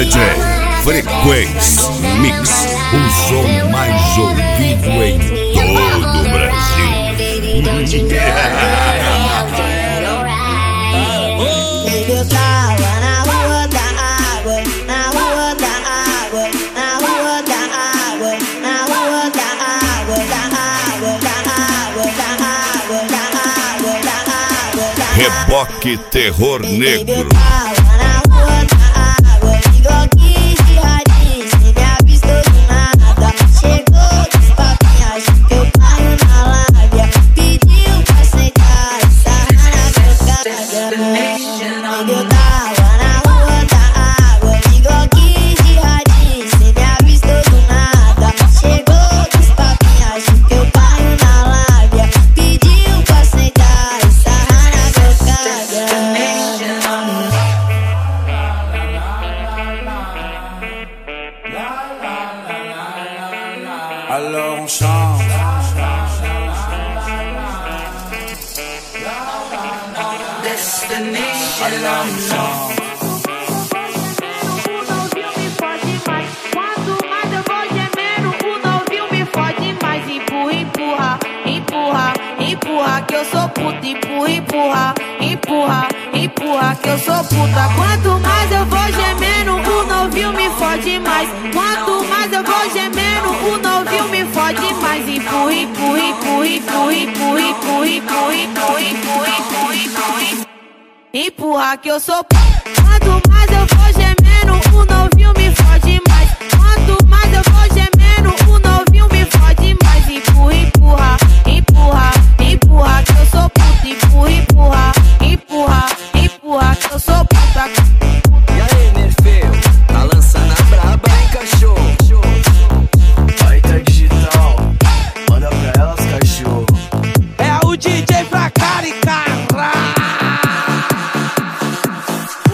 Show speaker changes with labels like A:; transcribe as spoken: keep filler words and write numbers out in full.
A: D J Frequência Mix, o som mais ouvido em todo o Brasil.
B: Eu tava na rua da água, na rua da água, na rua da água, na rua da água, da água, da água, da água, da água, da água, da água.
A: Reboque Terror Negro.
B: Eu tava na rua da água, igual que Girardinho, cê me avistou do nada. Chegou dos papinhos, achou que eu caio na lábia. Pediu pra sentar, sarra na cocada. Eu tava na rua da água, igual que Girardinho, cê me avistou do nada. Chegou dos papinhos, achou que eu caio na lábia. Pediu pra sentar, sarra na cocada.
C: Alors on chante. Alors on chante.
D: O novinho me fode mais. Quanto mais eu vou gemendo, o novinho me fode mais. Empurra, empurra, empurra, empurra, que eu sou puta. Empurra, empurra, empurra, empurra, que eu sou puta. Quanto mais eu vou gemendo, o novinho me fode mais. Quanto mais eu vou gemendo, o novinho me fode mais. Empurra, empurra, empurra, empurra, empurra, empurra, empurra, empurra, empurra, empurra, empurra. Empurra que eu sou p***. Quanto mais eu vou gemendo, o novinho me fode mais. Quanto mais eu vou gemendo, o novinho me fode mais. Empurra, empurra, empurra, empurra que eu sou puta. Empurra, empurra, empurra, empurra que eu sou puta.
E: E aí, Nerfeu, tá lançando a braba, hein, cachorro?
C: Aí tá digital, manda pra elas, cachorro.
F: É o D J